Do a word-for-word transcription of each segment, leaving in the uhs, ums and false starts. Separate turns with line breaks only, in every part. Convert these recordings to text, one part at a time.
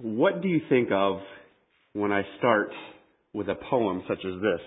What do you think of when I start with a poem such as this?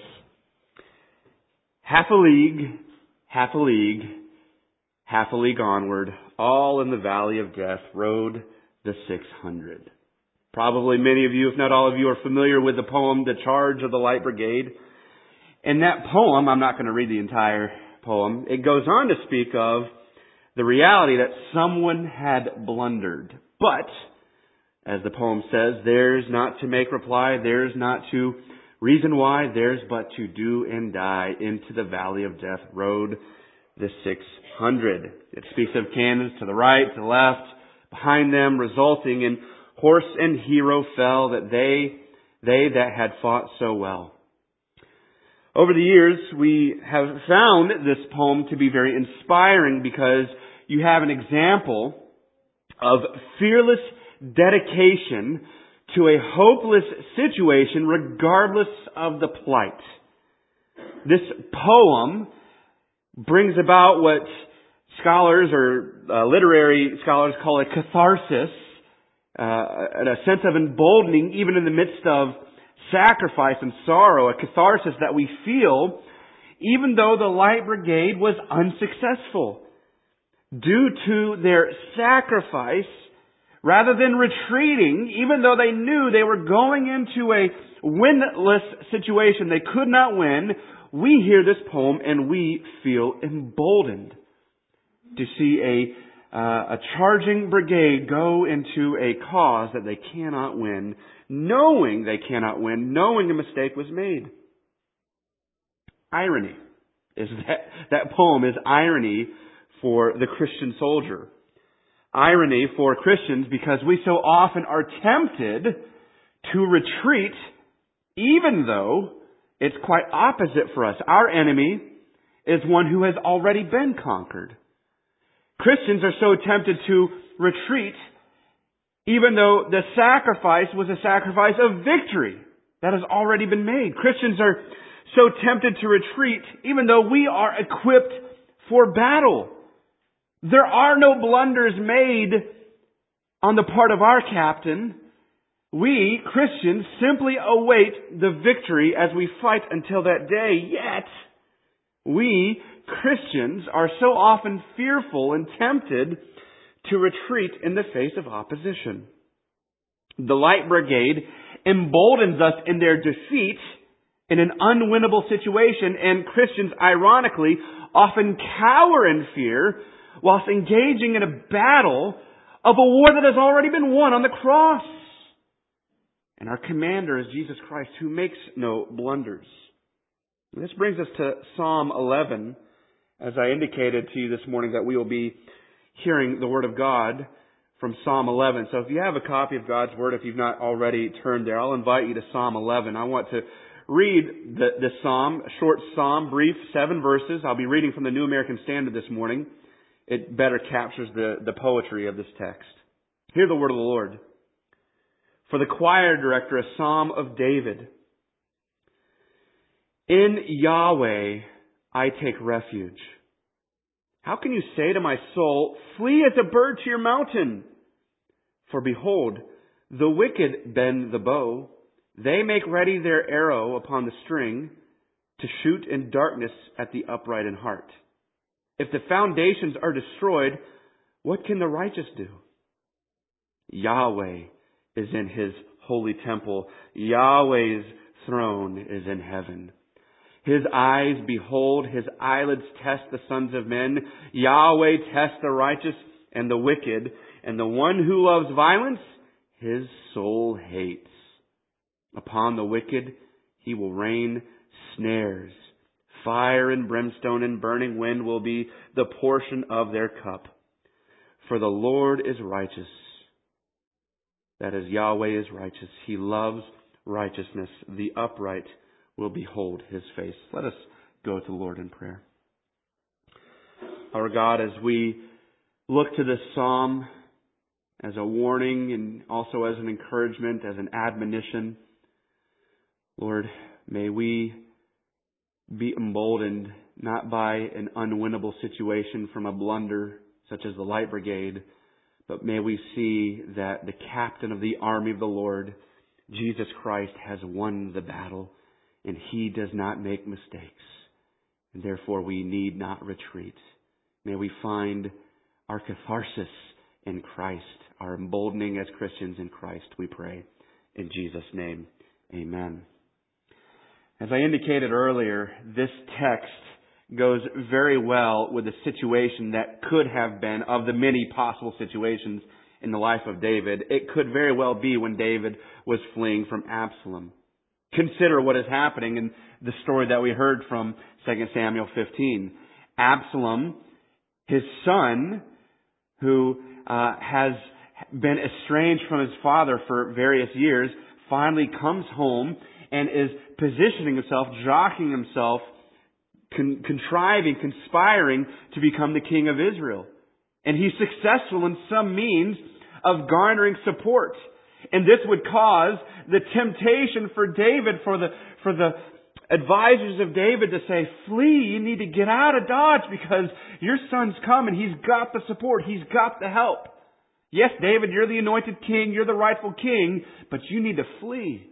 Half a league, half a league, half a league onward, all in the valley of death, rode the six hundred. Probably many of you, if not all of you, are familiar with the poem, The Charge of the Light Brigade. In that poem, I'm not going to read the entire poem, it goes on to speak of the reality that someone had blundered. But, as the poem says, there's not to make reply, there's not to reason why, there's but to do and die. Into the valley of death rode the six hundred. It speaks of cannons to the right, to the left, behind them, resulting in horse and hero fell, that they, they that had fought so well. Over the years, we have found this poem to be very inspiring because you have an example of fearless dedication to a hopeless situation regardless of the plight. This poem brings about what scholars or uh, literary scholars call a catharsis, uh, a sense of emboldening even in the midst of sacrifice and sorrow, a catharsis that we feel even though the Light Brigade was unsuccessful. Due to their sacrifice, rather than retreating, even though they knew they were going into a winless situation, they could not win, we hear this poem and we feel emboldened to see a, uh, a charging brigade go into a cause that they cannot win, knowing they cannot win, knowing a mistake was made. Irony is that, that poem is irony for the Christian soldier. Irony for Christians because we so often are tempted to retreat even though it's quite opposite for us. Our enemy is one who has already been conquered. Christians are so tempted to retreat even though the sacrifice was a sacrifice of victory that has already been made. Christians are so tempted to retreat even though we are equipped for battle. There are no blunders made on the part of our captain. We, Christians, simply await the victory as we fight until that day. Yet, we, Christians, are so often fearful and tempted to retreat in the face of opposition. The Light Brigade emboldens us in their defeat in an unwinnable situation, and Christians, ironically, often cower in fear whilst engaging in a battle of a war that has already been won on the cross. And our commander is Jesus Christ, who makes no blunders. And this brings us to Psalm eleven. As I indicated to you this morning that we will be hearing the Word of God from Psalm eleven. So if you have a copy of God's Word, if you've not already turned there, I'll invite you to Psalm eleven. I want to read the, the Psalm, a short Psalm, brief, seven verses. I'll be reading from the New American Standard this morning. It better captures the, the poetry of this text. Hear the word of the Lord. For the choir director, a psalm of David. In Yahweh I take refuge. How can you say to my soul, flee as a bird to your mountain? For behold, the wicked bend the bow. They make ready their arrow upon the string to shoot in darkness at the upright in heart. If the foundations are destroyed, what can the righteous do? Yahweh is in His holy temple. Yahweh's throne is in heaven. His eyes behold, His eyelids test the sons of men. Yahweh tests the righteous and the wicked, and the one who loves violence, His soul hates. Upon the wicked He will rain snares. Fire and brimstone and burning wind will be the portion of their cup. For the Lord is righteous. That is, Yahweh is righteous. He loves righteousness. The upright will behold His face. Let us go to the Lord in prayer. Our God, as we look to this psalm as a warning and also as an encouragement, as an admonition, Lord, may we be emboldened not by an unwinnable situation from a blunder such as the Light Brigade, but may we see that the captain of the army of the Lord, Jesus Christ, has won the battle, and He does not make mistakes. And therefore we need not retreat. May we find our catharsis in Christ, our emboldening as Christians in Christ, we pray. In Jesus' name, amen. As I indicated earlier, this text goes very well with the situation that could have been, of the many possible situations in the life of David. It could very well be when David was fleeing from Absalom. Consider what is happening in the story that we heard from Second Samuel fifteen. Absalom, his son, who uh, has been estranged from his father for various years, finally comes home and is positioning himself, jockeying himself, con- contriving, conspiring to become the king of Israel. And he's successful in some means of garnering support. And this would cause the temptation for David, for the, for the advisors of David to say, flee, you need to get out of Dodge because your son's coming. He's got the support. He's got the help. Yes, David, you're the anointed king. You're the rightful king, but you need to flee.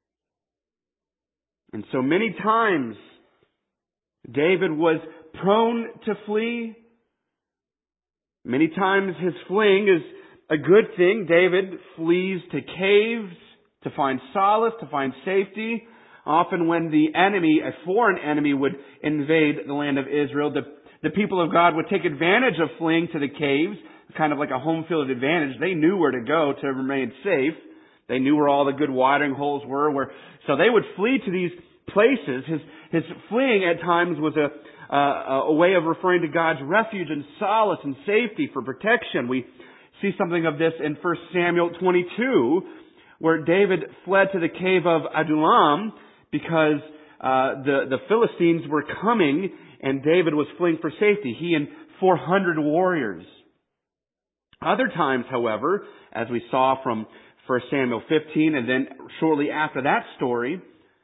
And so many times, David was prone to flee. Many times his fleeing is a good thing. David flees to caves to find solace, to find safety. Often when the enemy, a foreign enemy, would invade the land of Israel, the, the people of God would take advantage of fleeing to the caves, kind of like a home field advantage. They knew where to go to remain safe. They knew where all the good watering holes were. Where, so they would flee to these places. His, his fleeing at times was a, uh, a way of referring to God's refuge and solace and safety for protection. We see something of this in First Samuel twenty-two, where David fled to the cave of Adullam because uh, the, the Philistines were coming and David was fleeing for safety. He and four hundred warriors. Other times, however, as we saw from First Samuel fifteen, and then shortly after that story,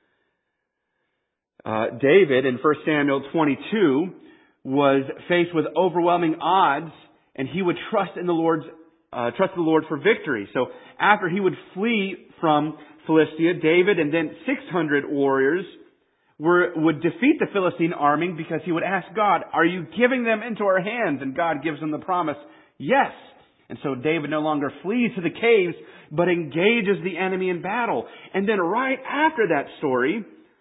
uh, David in First Samuel twenty-two was faced with overwhelming odds, and he would trust in the Lord's uh, trust in the Lord for victory. So after he would flee from Philistia, David and then six hundred warriors were would defeat the Philistine army because he would ask God, "Are you giving them into our hands?" And God gives him the promise, "Yes." And so David no longer flees to the caves, but engages the enemy in battle. And then right after that story,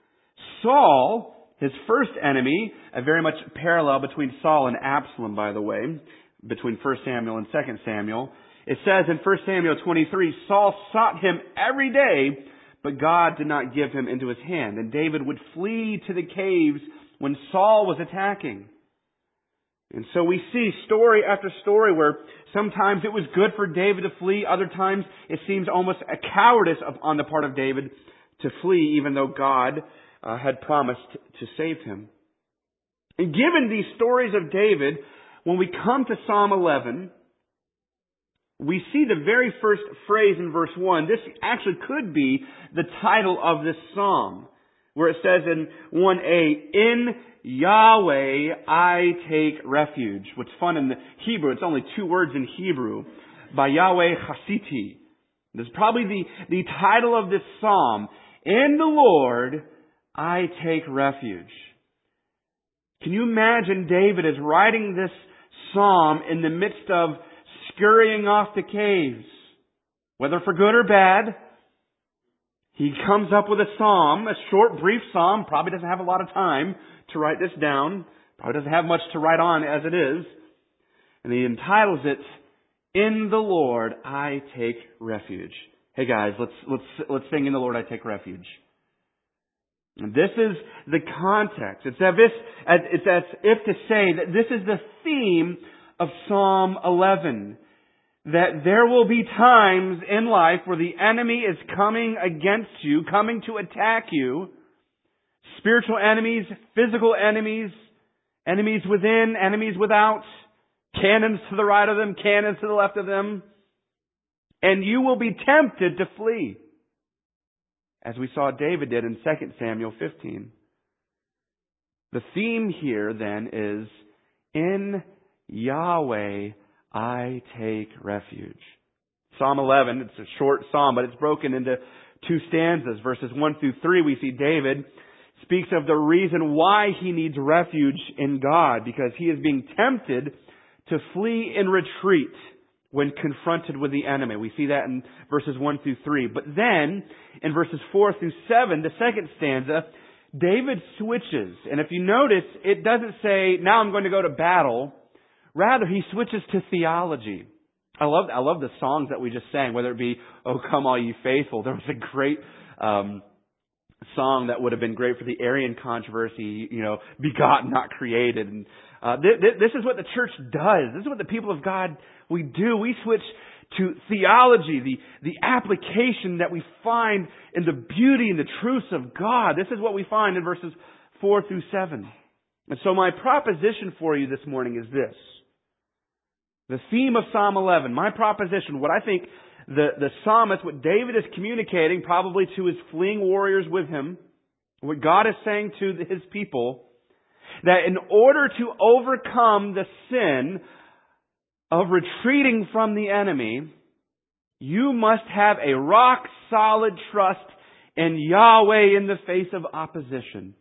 Saul, his first enemy, a very much parallel between Saul and Absalom, by the way, between First Samuel and Second Samuel. It says in First Samuel twenty-three, Saul sought him every day, but God did not give him into his hand. And David would flee to the caves when Saul was attacking. And so we see story after story where sometimes it was good for David to flee. Other times it seems almost a cowardice on the part of David to flee, even though God uh, had promised to save him. And given these stories of David, when we come to Psalm eleven, we see the very first phrase in verse one. This actually could be the title of this psalm, where it says in one A, "In Yahweh I take refuge." What's fun in the Hebrew, it's only two words in Hebrew. By Yahweh Chasiti. This is probably the, the title of this psalm. In the Lord I take refuge. Can you imagine David is writing this psalm in the midst of scurrying off to caves? Whether for good or bad, he comes up with a psalm, a short, brief psalm, probably doesn't have a lot of time to write this down, probably doesn't have much to write on as it is, and he entitles it, "In the Lord I take refuge." Hey guys, let's let's let's sing "In the Lord I take refuge." And this is the context. It's as if it's as if to say that this is the theme of Psalm eleven. That there will be times in life where the enemy is coming against you, coming to attack you. Spiritual enemies, physical enemies, enemies within, enemies without, cannons to the right of them, cannons to the left of them. And you will be tempted to flee, as we saw David did in Second Samuel fifteen. The theme here then is, in Yahweh I take refuge. Psalm eleven, it's a short psalm, but it's broken into two stanzas. Verses one through three, we see David speaks of the reason why he needs refuge in God, because he is being tempted to flee in retreat when confronted with the enemy. We see that in verses one through three. But then, in verses four through seven, the second stanza, David switches. And if you notice, it doesn't say, now I'm going to go to battle. Rather, he switches to theology. I love, I love the songs that we just sang, whether it be, Oh, Come All Ye Faithful. There was a great um, song that would have been great for the Arian controversy, you know, begotten, not created. And uh, th- th- this is what the church does. This is what the people of God, we do. We switch to theology, the, the application that we find in the beauty and the truths of God. This is what we find in verses four through seven. And so my proposition for you this morning is this. The theme of Psalm eleven, my proposition, what I think the, the psalmist, what David is communicating probably to his fleeing warriors with him, what God is saying to his people, that in order to overcome the sin of retreating from the enemy, you must have a rock-solid trust in Yahweh in the face of opposition.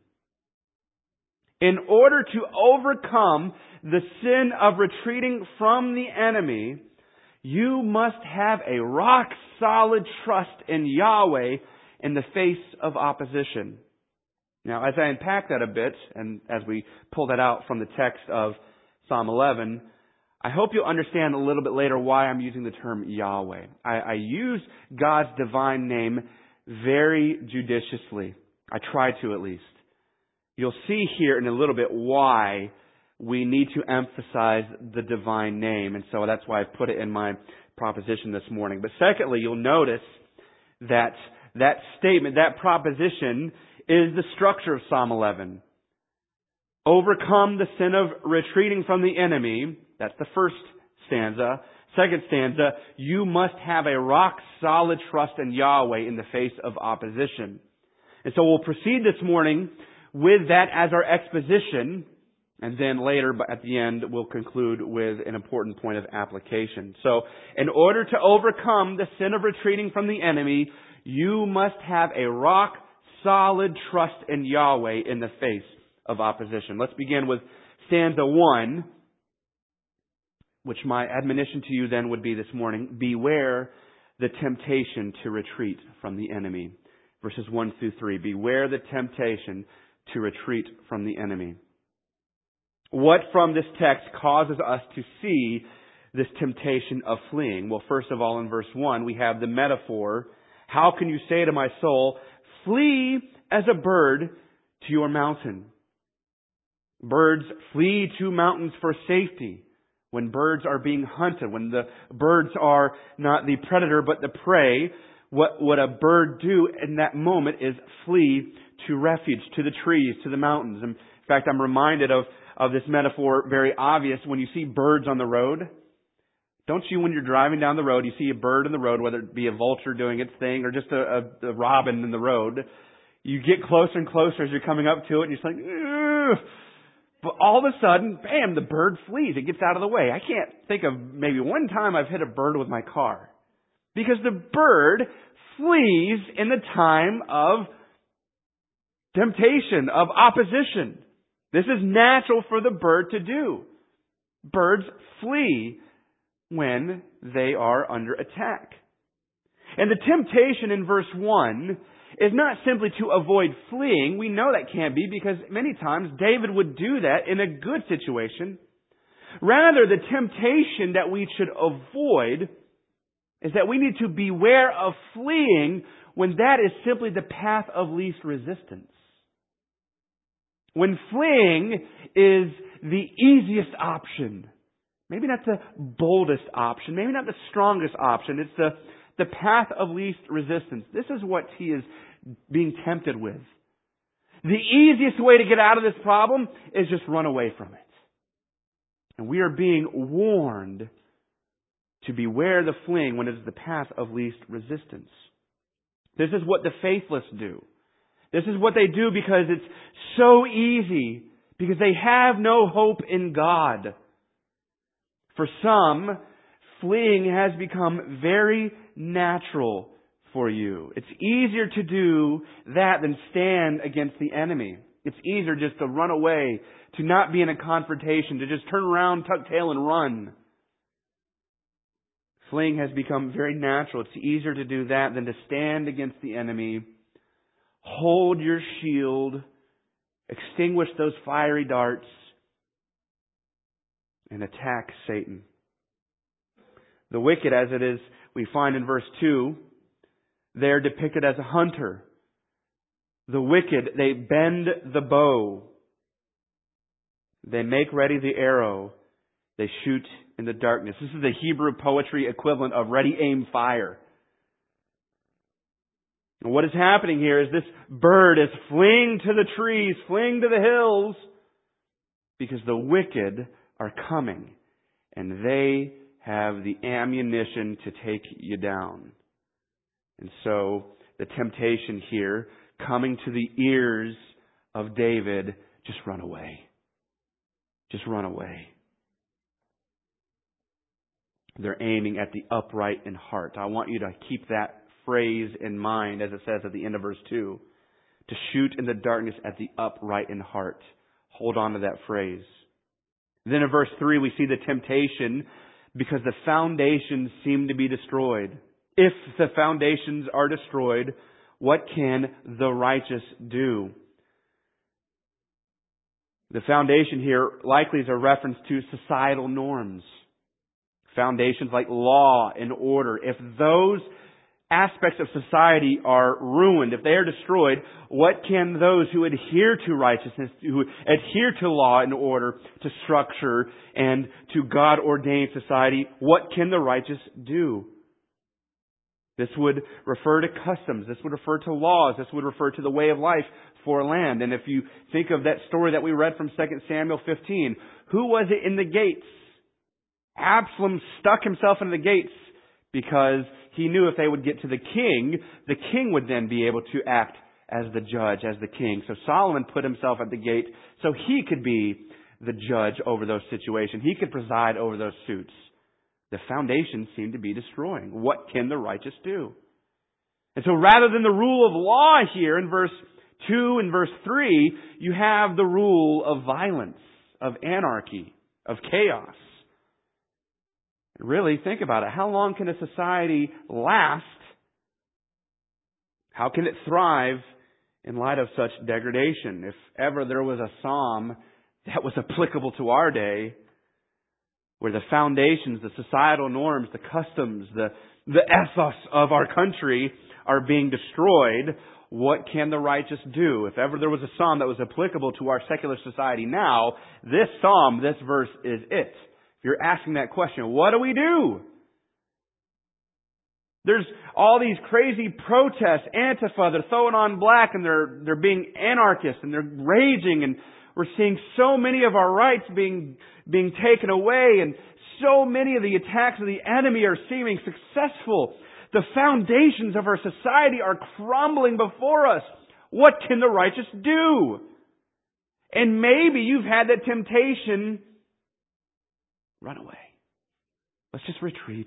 In order to overcome the sin of retreating from the enemy, you must have a rock-solid trust in Yahweh in the face of opposition. Now, as I unpack that a bit, and as we pull that out from the text of Psalm eleven, I hope you'll understand a little bit later why I'm using the term Yahweh. I, I use God's divine name very judiciously. I try to, at least. You'll see here in a little bit why we need to emphasize the divine name. And so that's why I put it in my proposition this morning. But secondly, you'll notice that that statement, that proposition, is the structure of Psalm eleven. Overcome the sin of retreating from the enemy. That's the first stanza. Second stanza, you must have a rock-solid trust in Yahweh in the face of opposition. And so we'll proceed this morning with that as our exposition, and then later, but at the end, we'll conclude with an important point of application. So, in order to overcome the sin of retreating from the enemy, you must have a rock-solid trust in Yahweh in the face of opposition. Let's begin with stanza one, which my admonition to you then would be this morning: beware the temptation to retreat from the enemy. Verses one through three. Beware the temptation to retreat from the enemy. What from this text causes us to see this temptation of fleeing? Well, first of all, in verse one, we have the metaphor. How can you say to my soul, flee as a bird to your mountain? Birds flee to mountains for safety. When birds are being hunted, when the birds are not the predator but the prey, what what a bird do in that moment is flee to refuge, to the trees, to the mountains. In fact, I'm reminded of, of this metaphor, very obvious, when you see birds on the road. Don't you, when you're driving down the road, you see a bird in the road, whether it be a vulture doing its thing or just a, a, a robin in the road, you get closer and closer as you're coming up to it, and you're just like, ugh. But all of a sudden, bam, the bird flees. It gets out of the way. I can't think of maybe one time I've hit a bird with my car. Because the bird flees in the time of temptation, of opposition. This is natural for the bird to do. Birds flee when they are under attack. And the temptation in verse one is not simply to avoid fleeing. We know that can't be, because many times David would do that in a good situation. Rather, the temptation that we should avoid is that we need to beware of fleeing when that is simply the path of least resistance. When fleeing is the easiest option. Maybe not the boldest option. Maybe not the strongest option. It's the, the path of least resistance. This is what he is being tempted with. The easiest way to get out of this problem is just run away from it. And we are being warned to beware the fleeing when it is the path of least resistance. This is what the faithless do. This is what they do because it's so easy, because they have no hope in God. For some, fleeing has become very natural for you. It's easier to do that than stand against the enemy. It's easier just to run away, to not be in a confrontation, to just turn around, tuck tail, and run. Fleeing has become very natural. It's easier to do that than to stand against the enemy, hold your shield, extinguish those fiery darts, and attack Satan. The wicked, as it is, we find in verse two, they're depicted as a hunter. The wicked, they bend the bow. They make ready the arrow. They shoot in the darkness. This is the Hebrew poetry equivalent of ready, aim, fire. And what is happening here is this bird is fleeing to the trees, fleeing to the hills, because the wicked are coming, and they have the ammunition to take you down. And so the temptation here, coming to the ears of David, just run away. Just run away. They're aiming at the upright in heart. I want you to keep that phrase in mind as it says at the end of verse two. To shoot in the darkness at the upright in heart. Hold on to that phrase. Then in verse three we see the temptation because the foundations seem to be destroyed. If the foundations are destroyed, what can the righteous do? The foundation here likely is a reference to societal norms. Foundations like law and order. If those aspects of society are ruined, if they are destroyed, what can those who adhere to righteousness, who adhere to law and order, to structure, and to God-ordained society, what can the righteous do? This would refer to customs. This would refer to laws. This would refer to the way of life for land. And if you think of that story that we read from Second Samuel fifteen, who was it in the gates? Absalom stuck himself in the gates because he knew if they would get to the king, the king would then be able to act as the judge, as the king. So Solomon put himself at the gate so he could be the judge over those situations. He could preside over those suits. The foundations seem to be destroying. What can the righteous do? And so rather than the rule of law here in verse two and verse three, you have the rule of violence, of anarchy, of chaos. Really, think about it. How long can a society last? How can it thrive in light of such degradation? If ever there was a psalm that was applicable to our day, where the foundations, the societal norms, the customs, the, the ethos of our country are being destroyed, what can the righteous do? If ever there was a psalm that was applicable to our secular society now, this psalm, this verse is it. You're asking that question, what do we do? There's all these crazy protests, Antifa, they're throwing on black and they're, they're being anarchists and they're raging, and we're seeing so many of our rights being, being taken away, and so many of the attacks of the enemy are seeming successful. The foundations of our society are crumbling before us. What can the righteous do? And maybe you've had that temptation. Run away. Let's just retreat.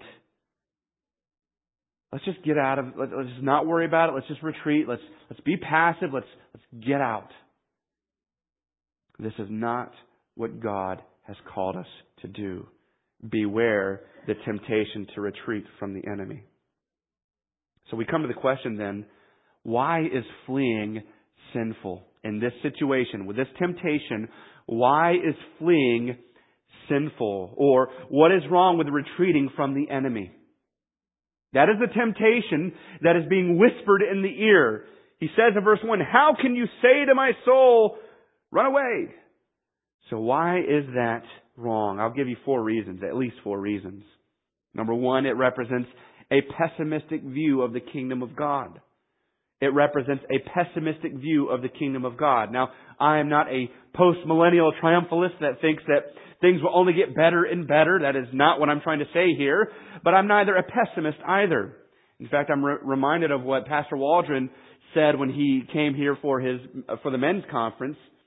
Let's just get out of it. Let's just not worry about it. Let's just retreat. Let's let's be passive. Let's let's get out. This is not what God has called us to do. Beware the temptation to retreat from the enemy. So we come to the question then, why is fleeing sinful? In this situation, with this temptation, why is fleeing sinful? Or what is wrong with retreating from the enemy? That is the temptation that is being whispered in the ear. He says in verse one, how can you say to my soul, run away? So why is that wrong? I'll give you four reasons, at least four reasons. Number one, it represents a pessimistic view of the kingdom of God. It represents a pessimistic view of the kingdom of God. Now, I am not a post-millennial triumphalist that thinks that things will only get better and better. That is not what I'm trying to say here. But I'm neither a pessimist either. In fact, I'm re- reminded of what Pastor Waldron said when he came here for his for the men's conference,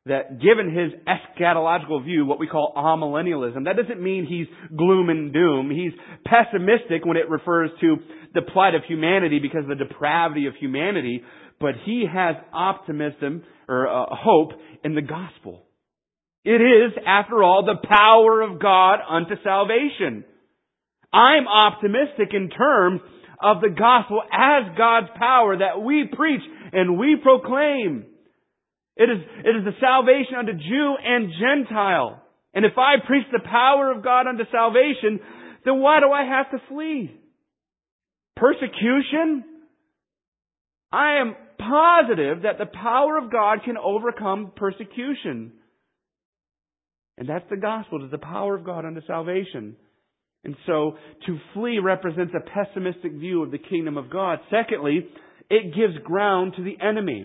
that given his eschatological view, what we call amillennialism, that doesn't mean he's gloom and doom. He's pessimistic when it refers to the plight of humanity because of the depravity of humanity, but he has optimism or uh, hope in the gospel. It is, after all, the power of God unto salvation. I'm optimistic in terms of the gospel as God's power that we preach and we proclaim. It is, it is the salvation unto Jew and Gentile. And if I preach the power of God unto salvation, then why do I have to flee? Persecution? I am positive that the power of God can overcome persecution. And that's the gospel, is the power of God unto salvation. And so, to flee represents a pessimistic view of the kingdom of God. Secondly, it gives ground to the enemy.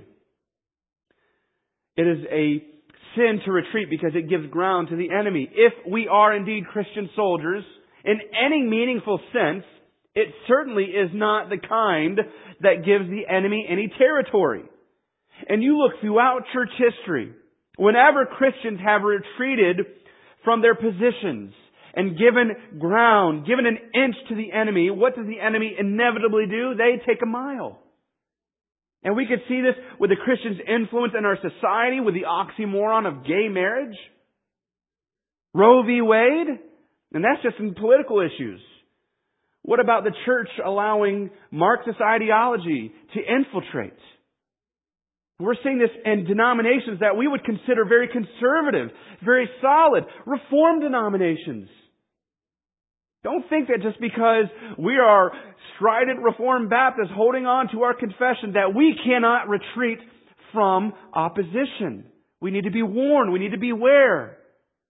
It is a sin to retreat because it gives ground to the enemy. If we are indeed Christian soldiers, in any meaningful sense, it certainly is not the kind that gives the enemy any territory. And you look throughout church history, whenever Christians have retreated from their positions and given ground, given an inch to the enemy, what does the enemy inevitably do? They take a mile. And we could see this with the Christian's influence in our society, with the oxymoron of gay marriage. Roe v. Wade, and that's just in political issues. What about the church allowing Marxist ideology to infiltrate? We're seeing this in denominations that we would consider very conservative, very solid, Reformed denominations. Don't think that just because we are strident Reformed Baptists holding on to our confession that we cannot retreat from opposition. We need to be warned. We need to beware.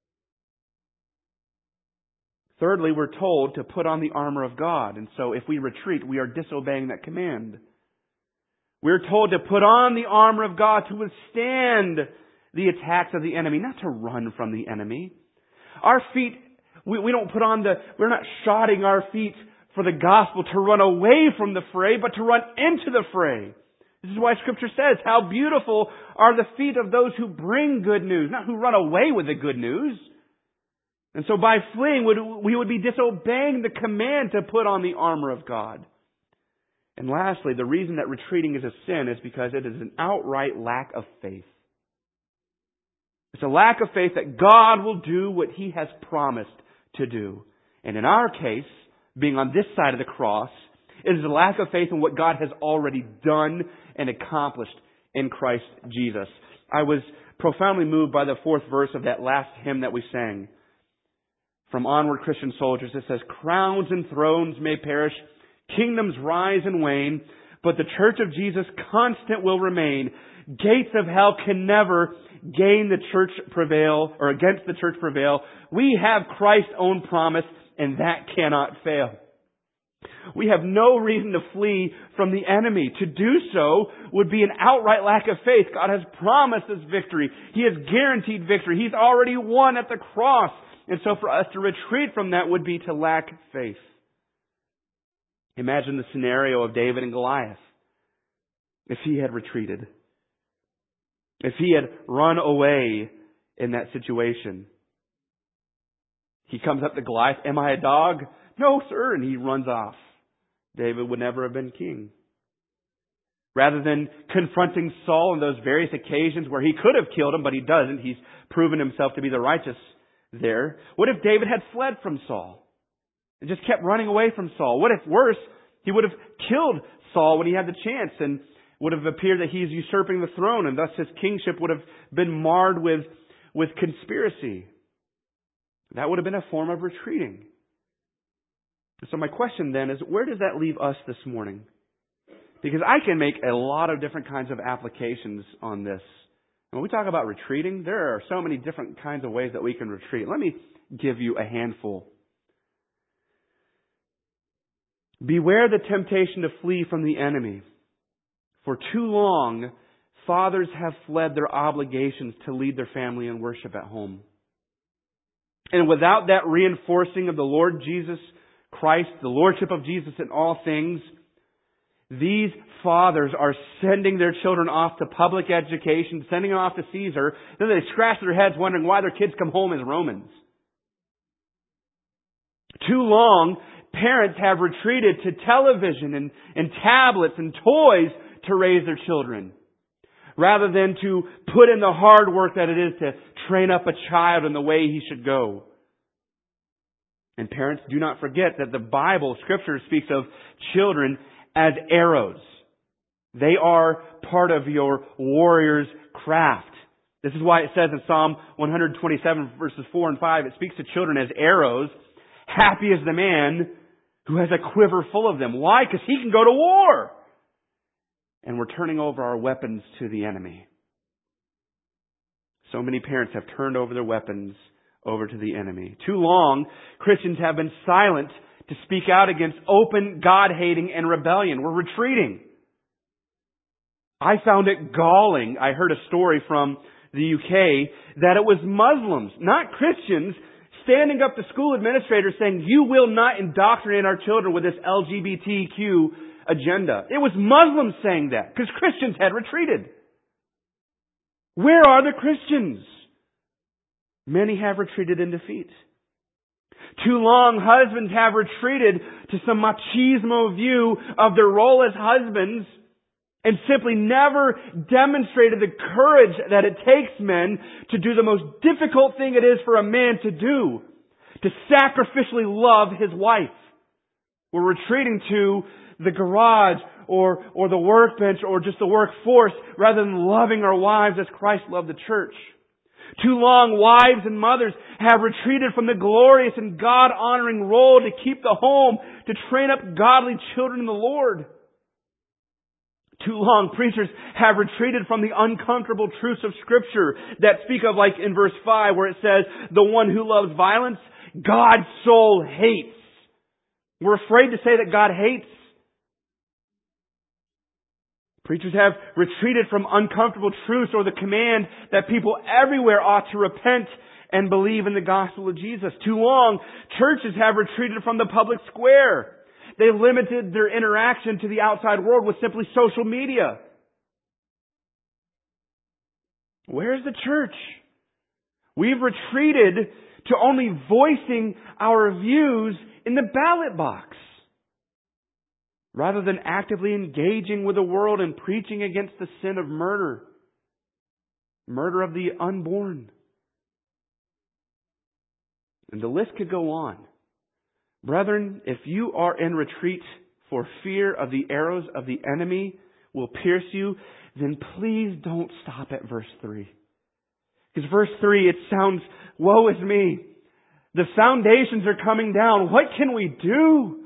Thirdly, we're told to put on the armor of God. And so if we retreat, we are disobeying that command. We're told to put on the armor of God to withstand the attacks of the enemy, not to run from the enemy. Our feet, we, we don't put on the, we're not shodding our feet for the gospel to run away from the fray, but to run into the fray. This is why Scripture says, how beautiful are the feet of those who bring good news, not who run away with the good news. And so by fleeing, we would be disobeying the command to put on the armor of God. And lastly, the reason that retreating is a sin is because it is an outright lack of faith. It's a lack of faith that God will do what He has promised to do. And in our case, being on this side of the cross, it is a lack of faith in what God has already done and accomplished in Christ Jesus. I was profoundly moved by the fourth verse of that last hymn that we sang. From Onward Christian Soldiers, it says, crowns and thrones may perish, kingdoms rise and wane, but the church of Jesus constant will remain. Gates of hell can never gain the church prevail, or against the church prevail. We have Christ's own promise, and that cannot fail. We have no reason to flee from the enemy. To do so would be an outright lack of faith. God has promised us victory. He has guaranteed victory. He's already won at the cross. And so for us to retreat from that would be to lack faith. Imagine the scenario of David and Goliath. If he had retreated. If he had run away in that situation. He comes up to Goliath, am I a dog? No, sir. And he runs off. David would never have been king. Rather than confronting Saul on those various occasions where he could have killed him, but he doesn't. He's proven himself to be the righteous there. What if David had fled from Saul and just kept running away from Saul? What if, worse, he would have killed Saul when he had the chance and would have appeared that he is usurping the throne, and thus his kingship would have been marred with, with conspiracy? That would have been a form of retreating. So my question then is, where does that leave us this morning? Because I can make a lot of different kinds of applications on this. When we talk about retreating, there are so many different kinds of ways that we can retreat. Let me give you a handful. Beware the temptation to flee from the enemy. For too long, fathers have fled their obligations to lead their family in worship at home. And without that reinforcing of the Lord Jesus Christ, the Lordship of Jesus in all things, These fathers are sending their children off to public education, sending them off to Caesar. Then they scratch their heads wondering why their kids come home as Romans. Too long, parents have retreated to television and, and tablets and toys to raise their children, rather than to put in the hard work that it is to train up a child in the way he should go. And parents, do not forget that the Bible, Scripture, speaks of children as arrows. They are part of your warrior's craft. This is why it says in Psalm one twenty-seven, verses four and five, it speaks to children as arrows. Happy is the man who has a quiver full of them. Why? Because he can go to war. And we're turning over our weapons to the enemy. So many parents have turned over their weapons over to the enemy. Too long, Christians have been silent to speak out against open God-hating and rebellion. We're retreating. I found it galling. I heard a story from the U K that it was Muslims, not Christians, standing up to school administrators saying, you will not indoctrinate our children with this L G B T Q agenda. It was Muslims saying that because Christians had retreated. Where are the Christians? Many have retreated in defeat. Too long, husbands have retreated to some machismo view of their role as husbands and simply never demonstrated the courage that it takes men to do the most difficult thing it is for a man to do, to sacrificially love his wife. We're retreating to the garage or, or the workbench or just the workforce rather than loving our wives as Christ loved the church. Too long, wives and mothers have retreated from the glorious and God-honoring role to keep the home, to train up godly children in the Lord. Too long, preachers have retreated from the uncomfortable truths of Scripture that speak of, like in verse five, where it says, the one who loves violence, God's soul hates. We're afraid to say that God hates. Preachers have retreated from uncomfortable truths or the command that people everywhere ought to repent and believe in the gospel of Jesus. Too long, churches have retreated from the public square. They limited their interaction to the outside world with simply social media. Where's the church? We've retreated to only voicing our views in the ballot box, rather than actively engaging with the world and preaching against the sin of murder. Murder of the unborn. And the list could go on. Brethren, if you are in retreat for fear of the arrows of the enemy will pierce you, then please don't stop at verse three. Because verse three, it sounds, woe is me. The foundations are coming down. What can we do?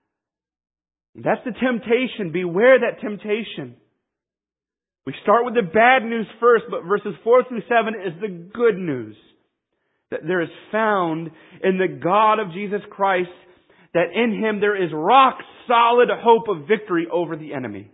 That's the temptation. Beware that temptation. We start with the bad news first, but verses four through seven is the good news. That there is found in the God of Jesus Christ, that in Him there is rock solid hope of victory over the enemy.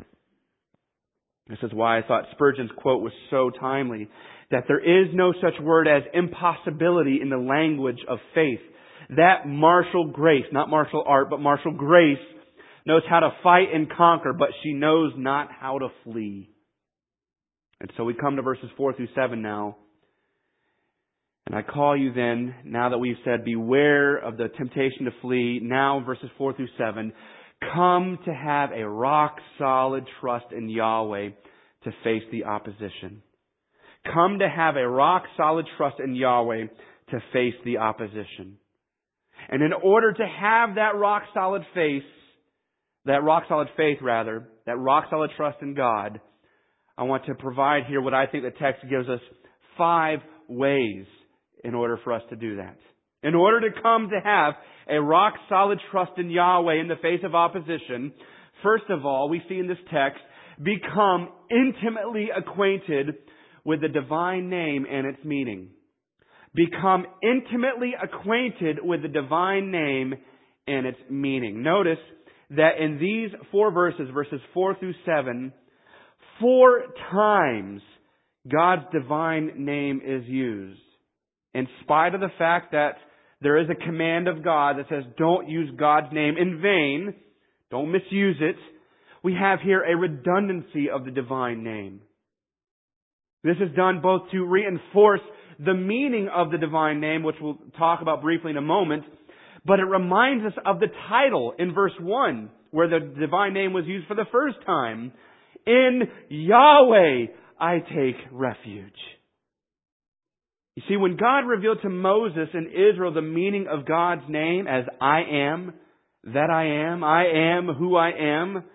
This is why I thought Spurgeon's quote was so timely. That there is no such word as impossibility in the language of faith. That martial grace, not martial art, but martial grace, knows how to fight and conquer, but she knows not how to flee. And so we come to verses four through seven now. And I call you then, now that we've said, beware of the temptation to flee, now verses four through seven, come to have a rock-solid trust in Yahweh to face the opposition. Come to have a rock-solid trust in Yahweh to face the opposition. And in order to have that rock-solid faith, that rock-solid faith rather, that rock-solid trust in God, I want to provide here what I think the text gives us five ways in order for us to do that. In order to come to have a rock-solid trust in Yahweh in the face of opposition, first of all, we see in this text, become intimately acquainted with the divine name and its meaning. Become intimately acquainted with the divine name and its meaning. Notice that in these four verses, verses four through seven, four times God's divine name is used. In spite of the fact that there is a command of God that says don't use God's name in vain, don't misuse it. we have here a redundancy of the divine name. This is done both to reinforce the meaning of the divine name, which we'll talk about briefly in a moment, but it reminds us of the title in verse one, where the divine name was used for the first time. In Yahweh I take refuge. You see, when God revealed to Moses and Israel the meaning of God's name as I am, that I am, I am who I am,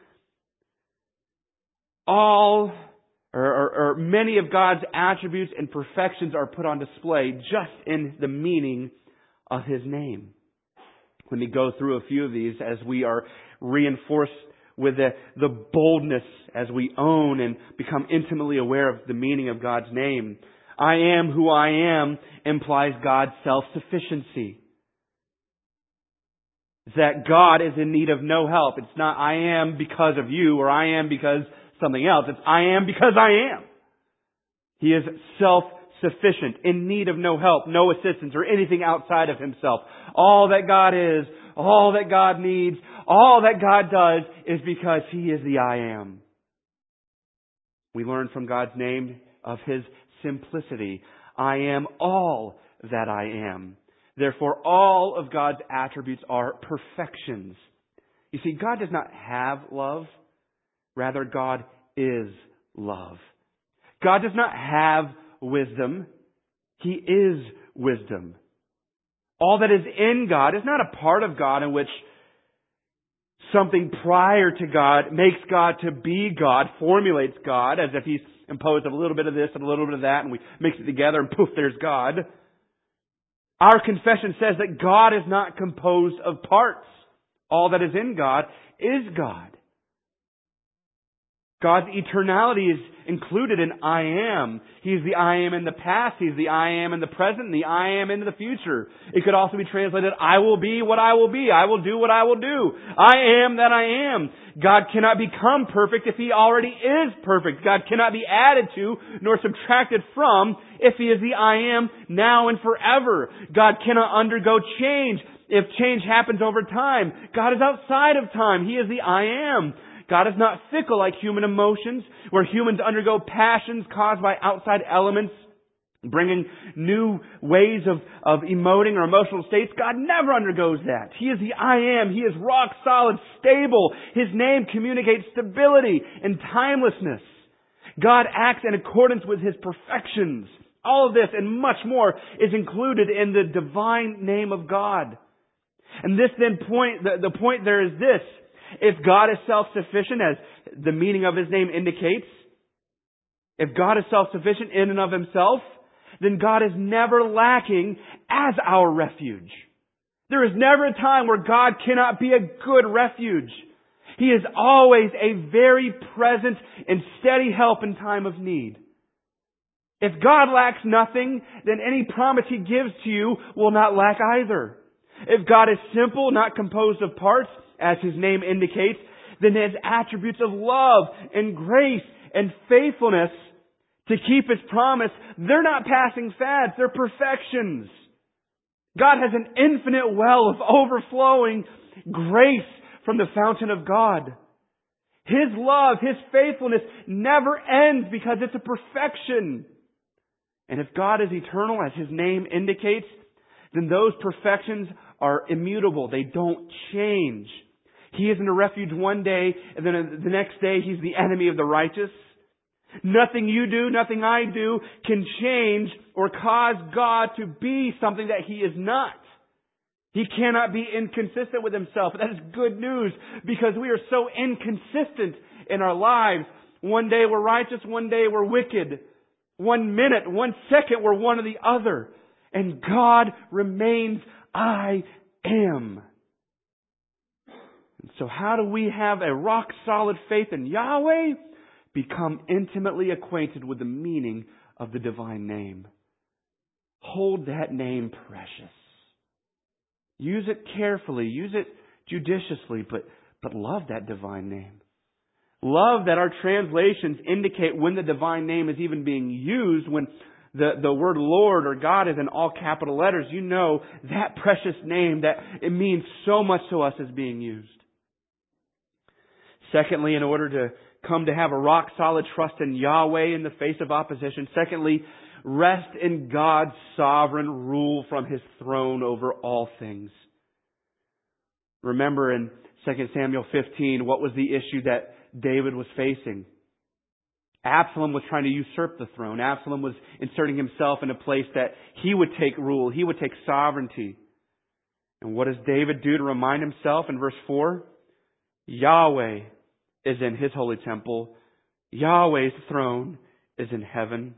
all or, or, or many of God's attributes and perfections are put on display just in the meaning of His name. Let me go through a few of these as we are reinforced with the, the boldness as we own and become intimately aware of the meaning of God's name. I am who I am implies God's self-sufficiency. That God is in need of no help. It's not I am because of you or I am because something else. It's I am because I am. He is self-sufficient, in need of no help, no assistance, or anything outside of Himself. All that God is, all that God needs, all that God does is because He is the I am. We learn from God's name of His simplicity. I am all that I am. Therefore, all of God's attributes are perfections. You see, God does not have love. Rather, God is love. God does not have wisdom. He is wisdom. All that is in God is not a part of God in which something prior to God makes God to be God, formulates God, as if He's imposed a little bit of this and a little bit of that, and we mix it together and poof, there's God. Our confession says that God is not composed of parts. All that is in God is God. God's eternality is included in I am. He's the I am in the past. He's the I am in the present. And the I am in the future. It could also be translated, I will be what I will be. I will do what I will do. I am that I am. God cannot become perfect if He already is perfect. God cannot be added to nor subtracted from if He is the I am now and forever. God cannot undergo change if change happens over time. God is outside of time. He is the I am. God is not fickle like human emotions, where humans undergo passions caused by outside elements, bringing new ways of, of emoting or emotional states. God never undergoes that. He is the I am. He is rock solid, stable. His name communicates stability and timelessness. God acts in accordance with His perfections. All of this and much more is included in the divine name of God. And this then point, the, the point there is this. If God is self-sufficient, as the meaning of His name indicates, if God is self-sufficient in and of Himself, then God is never lacking as our refuge. There is never a time where God cannot be a good refuge. He is always a very present and steady help in time of need. If God lacks nothing, then any promise He gives to you will not lack either. If God is simple, not composed of parts, as His name indicates, then His attributes of love and grace and faithfulness to keep His promise, they're not passing fads, they're perfections. God has an infinite well of overflowing grace from the fountain of God. His love, His faithfulness never ends because it's a perfection. And if God is eternal, as His name indicates, then those perfections are immutable. They don't change. He isn't a refuge one day, and then the next day He's the enemy of the righteous. Nothing you do, nothing I do can change or cause God to be something that He is not. He cannot be inconsistent with Himself. That is good news because we are so inconsistent in our lives. One day we're righteous, one day we're wicked. One minute, one second we're one or the other. And God remains I am. So how do we have a rock-solid faith in Yahweh? Become intimately acquainted with the meaning of the divine name. Hold that name precious. Use it carefully. Use it judiciously, but, but love that divine name. Love that our translations indicate when the divine name is even being used. When the, the word Lord or God is in all capital letters, you know that precious name, that it means so much to us, is being used. Secondly, in order to come to have a rock-solid trust in Yahweh in the face of opposition. Secondly, rest in God's sovereign rule from His throne over all things. Remember in Second Samuel fifteen, what was the issue that David was facing? Absalom was trying to usurp the throne. Absalom was inserting himself in a place that he would take rule. He would take sovereignty. And what does David do to remind himself in verse four? Yahweh is in His holy temple. Yahweh's throne is in heaven.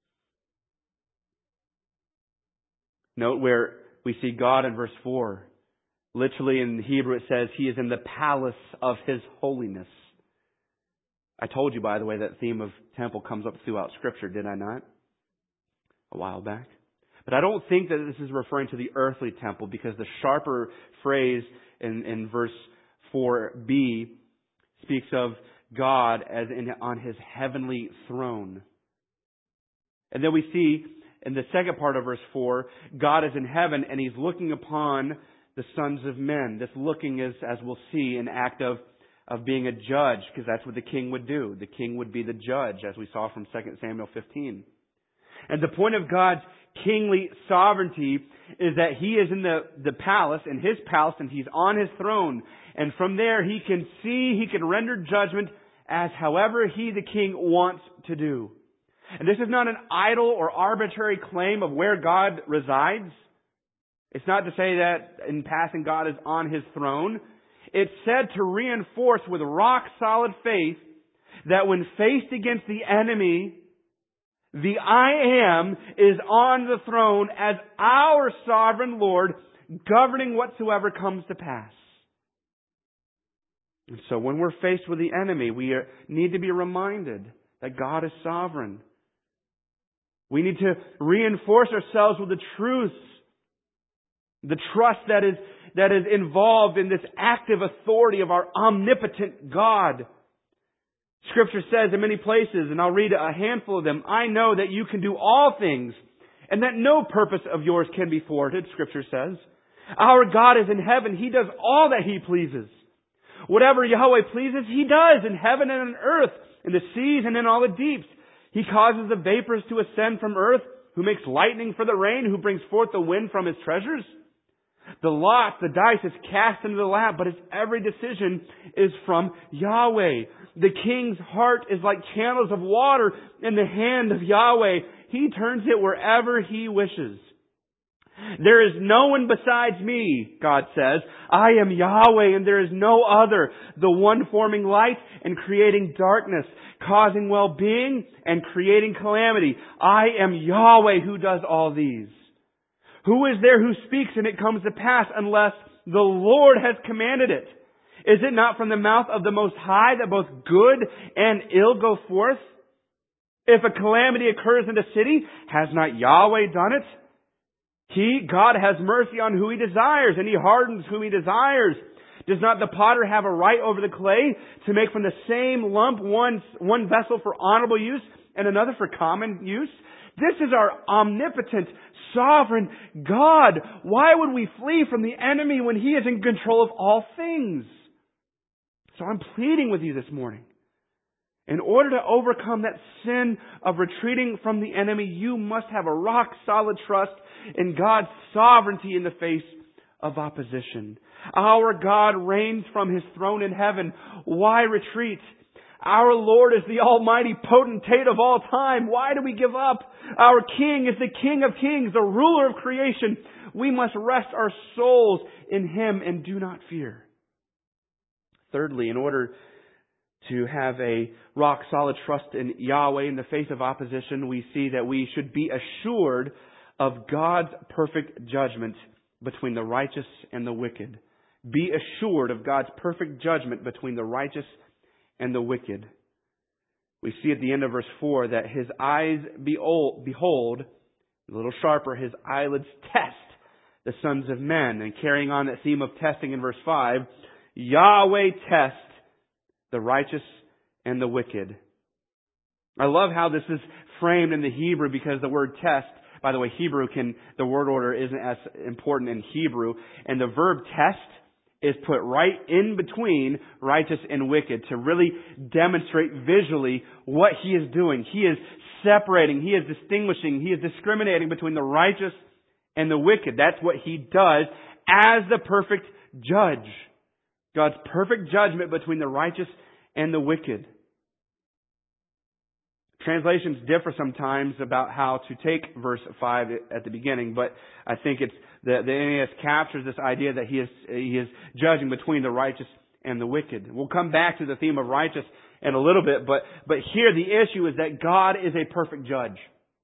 Note where we see God in verse four. Literally in Hebrew it says He is in the palace of His holiness. I told you, by the way, that theme of temple comes up throughout Scripture, did I not? A while back. But I don't think that this is referring to the earthly temple, because the sharper phrase in, in verse four b speaks of God as in, on His heavenly throne. And then we see in the second part of verse four, God is in heaven and He's looking upon the sons of men. This looking is, as we'll see, an act of, of being a judge, because that's what the king would do. The king would be the judge, as we saw from Second Samuel fifteen. And the point of God's kingly sovereignty is that He is in the, the palace, in His palace, and He's on His throne. And from there He can see, He can render judgment as however He, the king, wants to do. And this is not an idle or arbitrary claim of where God resides. It's not to say that in passing God is on His throne. It's said to reinforce with rock solid faith that when faced against the enemy, the I Am is on the throne as our sovereign Lord, governing whatsoever comes to pass. And so when we're faced with the enemy, we are, need to be reminded that God is sovereign. We need to reinforce ourselves with the truths, the trust that is, that is involved in this active authority of our omnipotent God. Scripture says in many places, and I'll read a handful of them, I know that you can do all things, and that no purpose of yours can be thwarted, Scripture says. Our God is in heaven. He does all that He pleases. Whatever Yahweh pleases, He does in heaven and on earth, in the seas and in all the deeps. He causes the vapors to ascend from earth, who makes lightning for the rain, who brings forth the wind from His treasures. The lot, the dice is cast into the lap, but His every decision is from Yahweh. The king's heart is like channels of water in the hand of Yahweh. He turns it wherever He wishes. There is no one besides me, God says. I am Yahweh and there is no other, the one forming light and creating darkness, causing well-being and creating calamity. I am Yahweh who does all these. Who is there who speaks and it comes to pass unless the Lord has commanded it? Is it not from the mouth of the Most High that both good and ill go forth? If a calamity occurs in a city, has not Yahweh done it? He, God, has mercy on who He desires, and He hardens whom He desires. Does not the potter have a right over the clay to make from the same lump one, one vessel for honorable use and another for common use? This is our omnipotent, sovereign God. Why would we flee from the enemy when He is in control of all things? So I'm pleading with you this morning. In order to overcome that sin of retreating from the enemy, you must have a rock-solid trust in God's sovereignty in the face of opposition. Our God reigns from His throne in heaven. Why retreat? Our Lord is the almighty potentate of all time. Why do we give up? Our King is the King of kings, the ruler of creation. We must rest our souls in Him and do not fear. Thirdly, in order to have a rock-solid trust in Yahweh in the face of opposition, we see that we should be assured of God's perfect judgment between the righteous and the wicked. Be assured of God's perfect judgment between the righteous and the wicked. We see at the end of verse four that His eyes behold, behold, a little sharper, His eyelids test the sons of men. And carrying on that theme of testing in verse five, Yahweh tests the righteous and the wicked. I love how this is framed in the Hebrew, because the word test, by the way, Hebrew can, the word order isn't as important in Hebrew. And the verb test is put right in between righteous and wicked to really demonstrate visually what He is doing. He is separating, He is distinguishing, He is discriminating between the righteous and the wicked. That's what He does as the perfect judge. God's perfect judgment between the righteous and the wicked. Translations differ sometimes about how to take verse five at the beginning, but I think it's the, the N A S captures this idea that he is he is judging between the righteous and the wicked. We'll come back to the theme of righteous in a little bit, but but here the issue is that God is a perfect judge.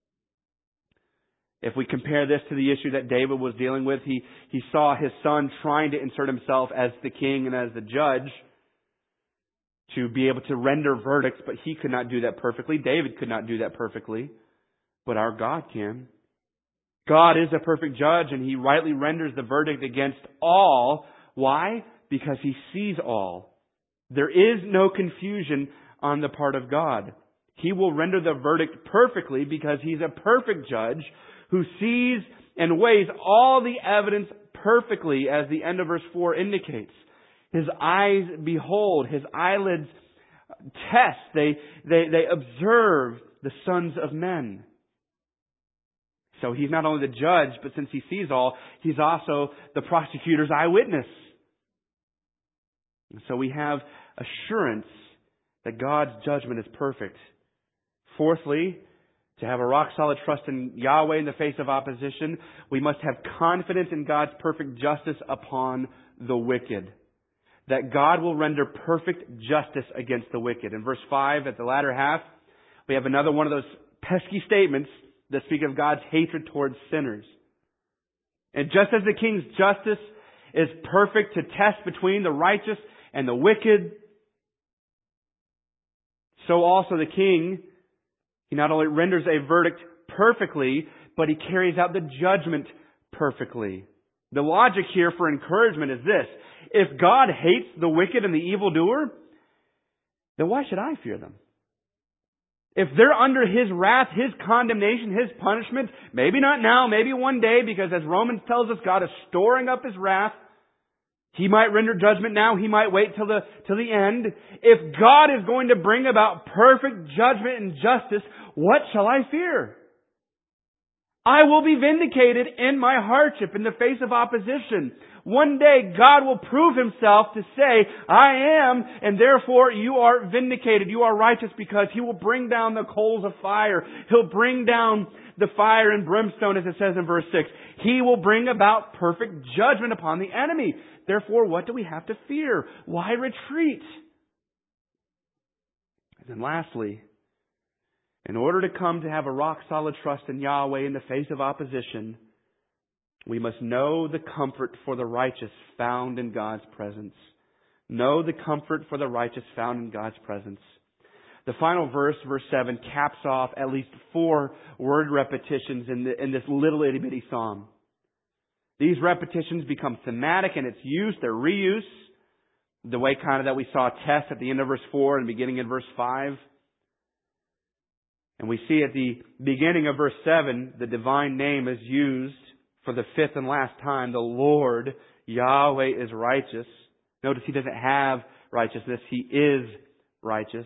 If we compare this to the issue that David was dealing with, he he saw his son trying to insert himself as the king and as the judge, to be able to render verdicts, but he could not do that perfectly. David could not do that perfectly, but our God can. God is a perfect judge, and He rightly renders the verdict against all. Why? Because He sees all. There is no confusion on the part of God. He will render the verdict perfectly because He's a perfect judge who sees and weighs all the evidence perfectly, as the end of verse four indicates. His eyes behold, His eyelids test, they, they, they observe the sons of men. So He's not only the judge, but since He sees all, He's also the prosecutor's eyewitness. And so we have assurance that God's judgment is perfect. Fourthly, to have a rock-solid trust in Yahweh in the face of opposition, we must have confidence in God's perfect justice upon the wicked. That God will render perfect justice against the wicked. In verse five, at the latter half, we have another one of those pesky statements that speak of God's hatred towards sinners. And just as the king's justice is perfect to test between the righteous and the wicked, so also the king, he not only renders a verdict perfectly, but he carries out the judgment perfectly. The logic here for encouragement is this: if God hates the wicked and the evildoer, then why should I fear them? If they're under His wrath, His condemnation, His punishment, maybe not now, maybe one day, because as Romans tells us, God is storing up His wrath. He might render judgment now, He might wait till the, till the end. If God is going to bring about perfect judgment and justice, what shall I fear? I will be vindicated in my hardship, in the face of opposition. One day God will prove Himself to say, I am, and therefore you are vindicated. You are righteous, because He will bring down the coals of fire. He'll bring down the fire and brimstone, as it says in verse six. He will bring about perfect judgment upon the enemy. Therefore, what do we have to fear? Why retreat? And then lastly, in order to come to have a rock-solid trust in Yahweh in the face of opposition, we must know the comfort for the righteous found in God's presence. Know the comfort for the righteous found in God's presence. The final verse, verse seven, caps off at least four word repetitions in, the, in this little itty-bitty psalm. These repetitions become thematic in its use. They're reuse. The way kind of that we saw test at the end of verse four and beginning in verse five. And we see at the beginning of verse seven, the divine name is used for the fifth and last time. The Lord, Yahweh, is righteous. Notice He doesn't have righteousness. He is righteous.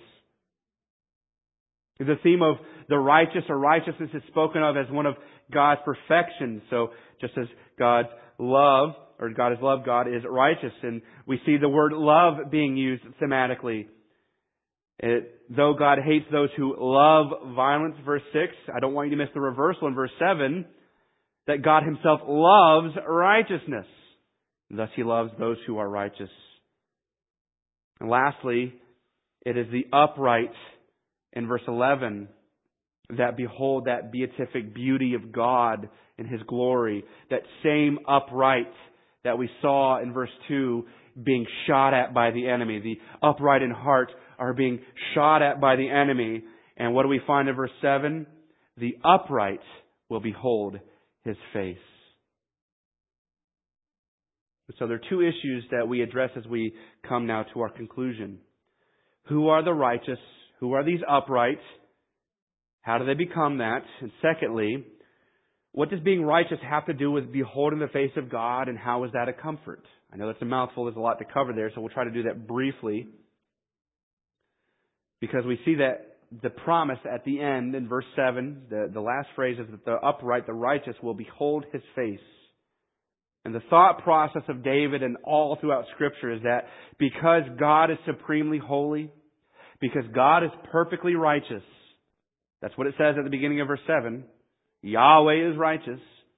The theme of the righteous or righteousness is spoken of as one of God's perfection. So just as God's love, or God is love, God is righteous. And we see the word love being used thematically. It, though God hates those who love violence, verse six, I don't want you to miss the reversal in verse seven, that God Himself loves righteousness. And thus He loves those who are righteous. And lastly, it is the upright in verse eleven that behold that beatific beauty of God in His glory. That same upright that we saw in verse two being shot at by the enemy. The upright in heart are being shot at by the enemy. And what do we find in verse seven? The upright will behold His face. So there are two issues that we address as we come now to our conclusion. Who are the righteous? Who are these upright? How do they become that? And secondly, what does being righteous have to do with beholding the face of God, and how is that a comfort? I know that's a mouthful. There's a lot to cover there, so we'll try to do that briefly. Because we see that the promise at the end in verse seven, the, the last phrase is that the upright, the righteous, will behold His face. And the thought process of David and all throughout Scripture is that because God is supremely holy, because God is perfectly righteous, that's what it says at the beginning of verse seven, Yahweh is righteous.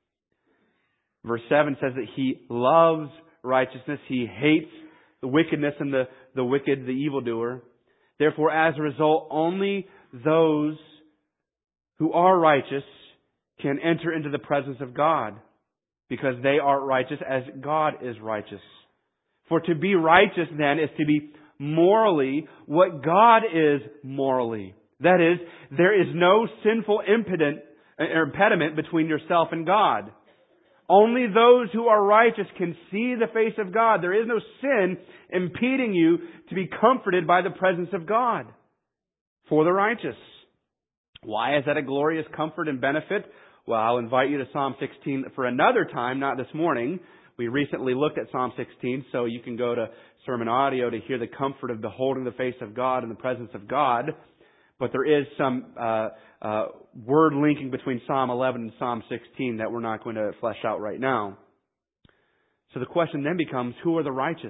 Verse seven says that He loves righteousness. He hates the wickedness and the, the wicked, the evildoer. Therefore, as a result, only those who are righteous can enter into the presence of God, because they are righteous as God is righteous. For to be righteous then is to be morally what God is morally. That is, there is no sinful impediment, or impediment between yourself and God. Only those who are righteous can see the face of God. There is no sin impeding you to be comforted by the presence of God for the righteous. Why is that a glorious comfort and benefit? Well, I'll invite you to Psalm sixteen for another time, not this morning. We recently looked at Psalm sixteen, so you can go to sermon audio to hear the comfort of beholding the face of God and the presence of God. But there is some uh, uh, word linking between Psalm eleven and Psalm sixteen that we're not going to flesh out right now. So the question then becomes, who are the righteous?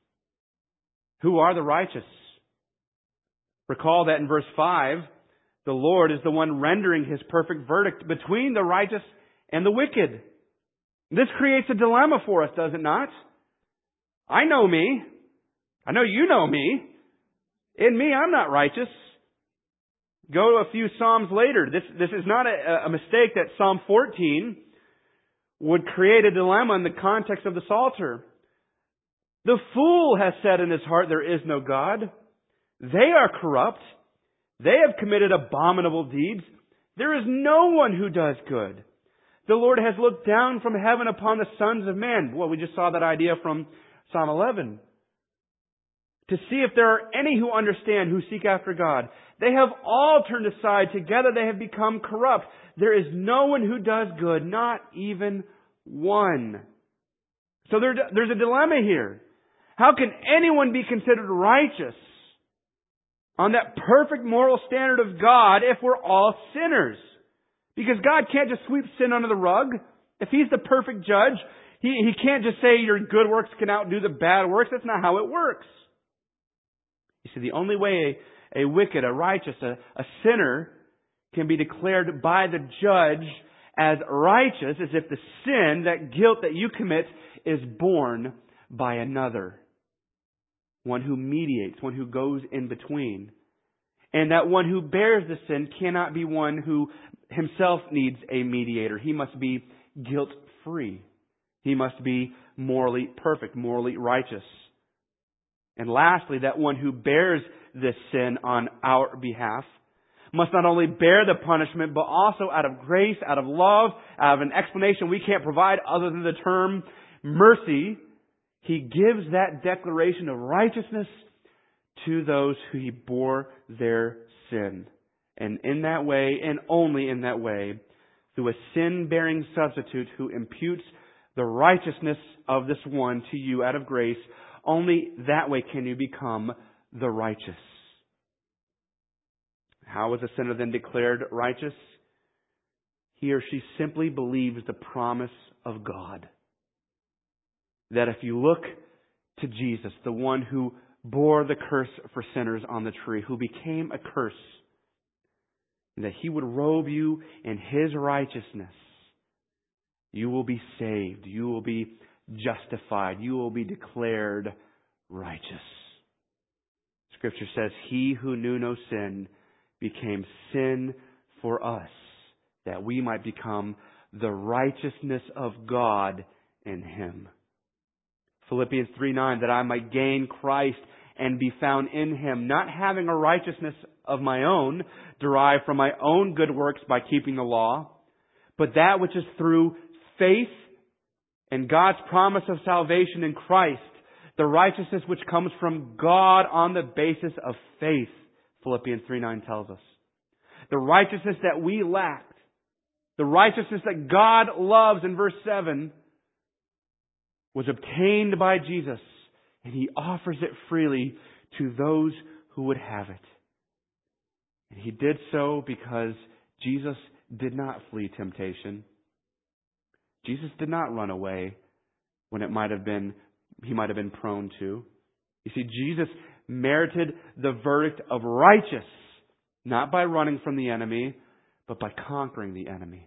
Who are the righteous? Recall that in verse five, the Lord is the one rendering His perfect verdict between the righteous and the wicked. This creates a dilemma for us, does it not? I know me. I know you know me. In me, I'm not righteous. Go a few Psalms later. This, this is not a, a mistake that Psalm fourteen would create a dilemma in the context of the Psalter. The fool has said in his heart, there is no God. They are corrupt. They have committed abominable deeds. There is no one who does good. The Lord has looked down from heaven upon the sons of man. Well, we just saw that idea from Psalm eleven. To see if there are any who understand, who seek after God. They have all turned aside. Together they have become corrupt. There is no one who does good, not even one. So there, there's a dilemma here. How can anyone be considered righteous on that perfect moral standard of God if we're all sinners? Because God can't just sweep sin under the rug. If He's the perfect judge, He, he can't just say your good works can outdo the bad works. That's not how it works. You see, the only way a, a wicked, a righteous, a, a sinner can be declared by the judge as righteous is if the sin, that guilt that you commit, is borne by another. One who mediates, one who goes in between. And that one who bears the sin cannot be one who himself needs a mediator. He must be guilt-free. He must be morally perfect, morally righteous. And lastly, that one who bears this sin on our behalf must not only bear the punishment, but also out of grace, out of love, out of an explanation we can't provide other than the term mercy, He gives that declaration of righteousness to those who He bore their sin. And in that way, and only in that way, through a sin-bearing substitute who imputes the righteousness of this one to you out of grace, only that way can you become the righteous. How is a sinner then declared righteous? He or she simply believes the promise of God. That if you look to Jesus, the one who bore the curse for sinners on the tree, who became a curse, that He would robe you in His righteousness, you will be saved. You will be justified. You will be declared righteous. Scripture says, He who knew no sin became sin for us, that we might become the righteousness of God in Him. Philippians three nine, that I might gain Christ and be found in Him, not having a righteousness of my own, derived from my own good works by keeping the law, but that which is through faith and God's promise of salvation in Christ, the righteousness which comes from God on the basis of faith, Philippians three nine tells us. The righteousness that we lacked, the righteousness that God loves in verse seven, was obtained by Jesus, and He offers it freely to those who would have it. And He did so because Jesus did not flee temptation. Jesus did not run away when it might have been, He might have been prone to. You see, Jesus merited the verdict of righteous, not by running from the enemy, but by conquering the enemy.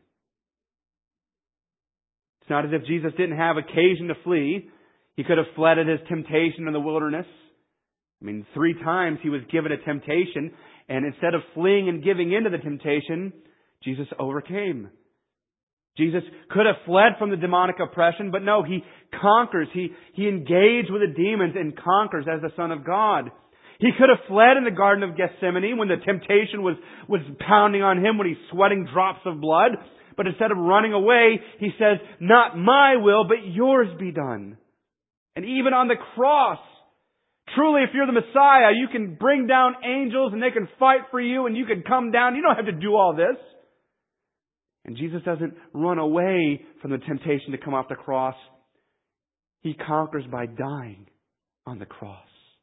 It's not as if Jesus didn't have occasion to flee. He could have fled at His temptation in the wilderness. I mean, three times He was given a temptation, and instead of fleeing and giving into the temptation, Jesus overcame. Jesus could have fled from the demonic oppression, but no, He conquers. He, he engaged with the demons and conquers as the Son of God. He could have fled in the Garden of Gethsemane when the temptation was, was pounding on Him, when He's sweating drops of blood. But instead of running away, He says, not my will, but yours be done. And even on the cross, truly, if you're the Messiah, you can bring down angels and they can fight for you and you can come down. You don't have to do all this. And Jesus doesn't run away from the temptation to come off the cross. He conquers by dying on the cross.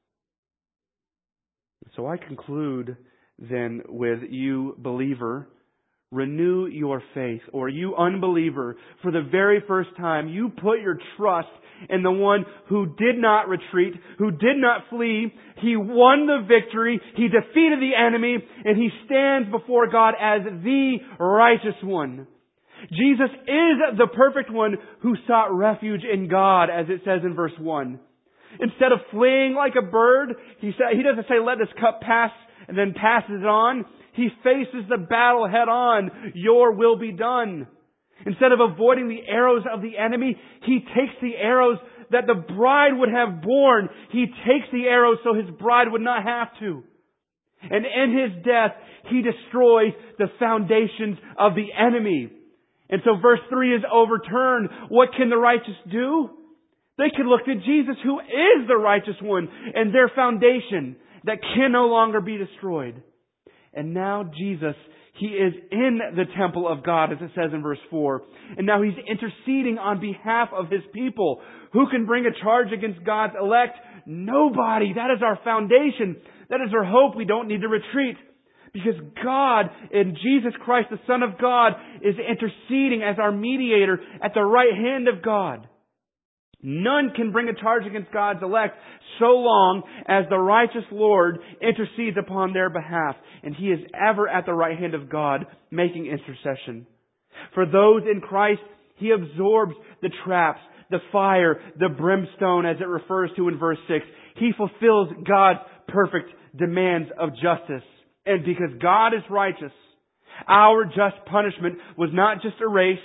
So I conclude then with you, believer, renew your faith. Or you, unbeliever, for the very first time, you put your trust in the one who did not retreat, who did not flee. He won the victory. He defeated the enemy, and He stands before God as the righteous one. Jesus is the perfect one who sought refuge in God, as it says in verse one. Instead of fleeing like a bird, he sa- he doesn't say, let this cup pass, and then passes it on. He faces the battle head on. Your will be done. Instead of avoiding the arrows of the enemy, He takes the arrows that the bride would have borne. He takes the arrows so His bride would not have to. And in His death, He destroys the foundations of the enemy. And so verse three is overturned. What can the righteous do? They can look to Jesus, who is the righteous one, and their foundation that can no longer be destroyed. And now Jesus, He is in the temple of God, as it says in verse four. And now He's interceding on behalf of His people. Who can bring a charge against God's elect? Nobody. That is our foundation. That is our hope. We don't need to retreat. Because God, in Jesus Christ, the Son of God, is interceding as our mediator at the right hand of God. None can bring a charge against God's elect so long as the righteous Lord intercedes upon their behalf. And He is ever at the right hand of God, making intercession. For those in Christ, He absorbs the traps, the fire, the brimstone, as it refers to in verse six. He fulfills God's perfect demands of justice. And because God is righteous, our just punishment was not just erased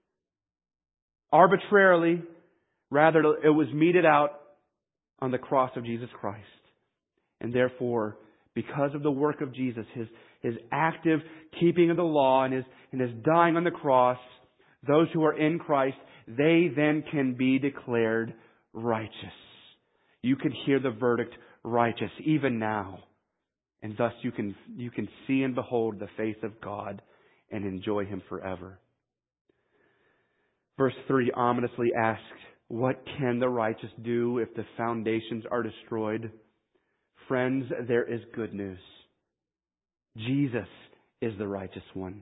arbitrarily. Rather, it was meted out on the cross of Jesus Christ. And therefore, because of the work of Jesus, His, His active keeping of the law and His, and His dying on the cross, those who are in Christ, they then can be declared righteous. You can hear the verdict, righteous, even now. And thus you can, you can see and behold the face of God and enjoy Him forever. Verse three ominously asks, what can the righteous do if the foundations are destroyed? Friends, there is good news. Jesus is the righteous one.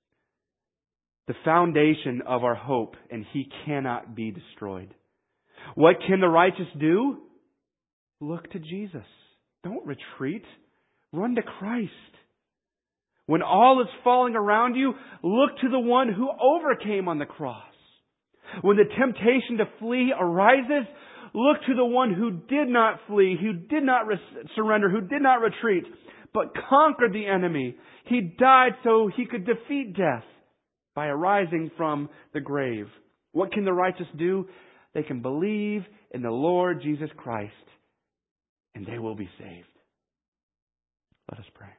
The foundation of our hope, and He cannot be destroyed. What can the righteous do? Look to Jesus. Don't retreat. Run to Christ. When all is falling around you, look to the one who overcame on the cross. When the temptation to flee arises, look to the one who did not flee, who did not res- surrender, who did not retreat, but conquered the enemy. He died so He could defeat death by arising from the grave. What can the righteous do? They can believe in the Lord Jesus Christ, and they will be saved. Let us pray.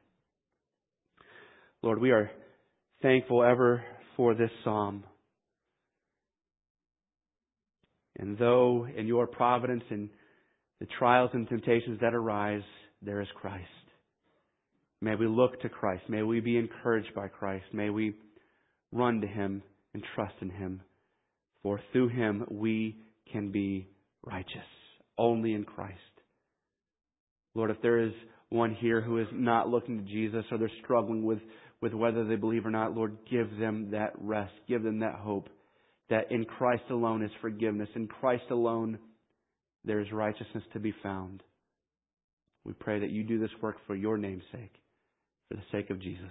Lord, we are thankful ever for this psalm. And though in Your providence and the trials and temptations that arise, there is Christ. May we look to Christ. May we be encouraged by Christ. May we run to Him and trust in Him. For through Him we can be righteous. Only in Christ. Lord, if there is one here who is not looking to Jesus or they're struggling with, with whether they believe or not, Lord, give them that rest. Give them that hope that in Christ alone is forgiveness. In Christ alone there is righteousness to be found. We pray that you do this work for your name's sake, for the sake of Jesus.